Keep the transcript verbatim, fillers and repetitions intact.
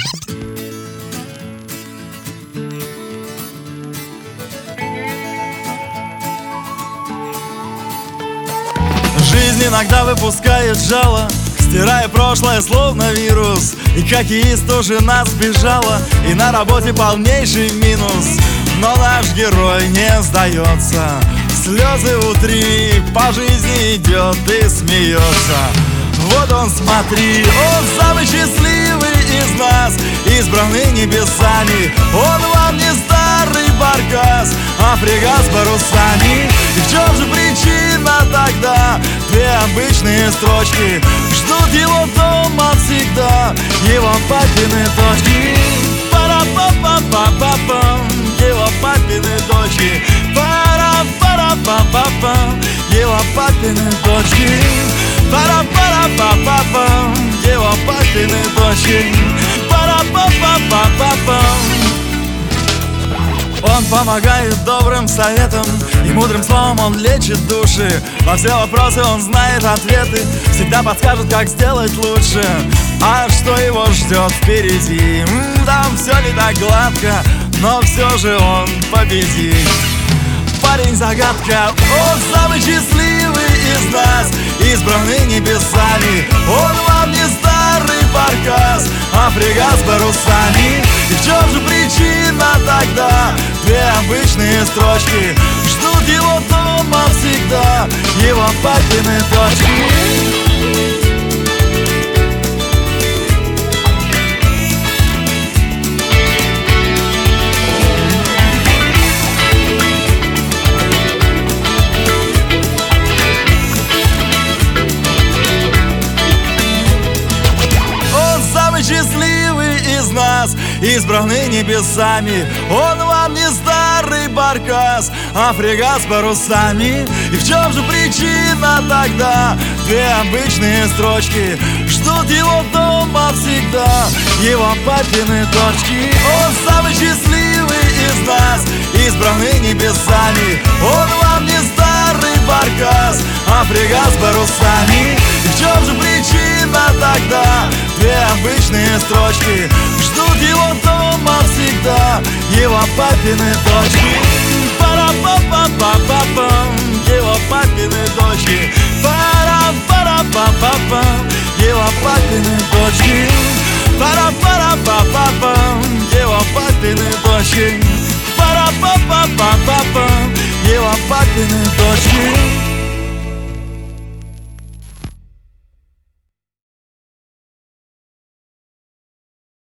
Жизнь иногда выпускает жало, стирая прошлое словно вирус. И хоккеист тоже нас бежала, и на работе полнейший минус. Но наш герой не сдается, слезы утри, по жизни идет и смеется. Вот он, смотри, он самый счастливый из нас, избранный небесами. Он вам не старый баркас, а фрегат с парусами. И в чем же причина тогда? Две обычные строчки ждут его дома всегда, его папины дочки. Пара-па-па-па-па-пам, его папины дочки. Пара-пара-па-па-пам, его папины дочки. Пара-пара-па-па-пам, его папины дочки. Пара-па-па-па-па-пам. Он помогает добрым советом, и мудрым словом он лечит души. Во все вопросы он знает ответы, всегда подскажет, как сделать лучше. А что его ждет впереди? М-м, там все не так гладко, но все же он победит. Парень загадка, он самый счастливый из нас, избранный небесами. Он вам не старый баркас, а фрегат с парусами. И в чем же причина тогда? Две обычные строчки ждут его дома всегда, его папины дочки. Счастливый из нас, избранный небесами. Он вам не старый баркас, а фрегат с парусами. И в чем же причина тогда? Две обычные строчки ждут его дома всегда, его папины дочки. Он самый счастливый из нас, избранный небесами. Он вам не старый баркас, а фрегат с парусами. И в чем же причина тогда? Две обычные строчки ждут его дома всегда, его папины дочки. Пара-па-па-па-па-пам, его папины дочки. Пара-пара-па-па-пам, его папины дочки.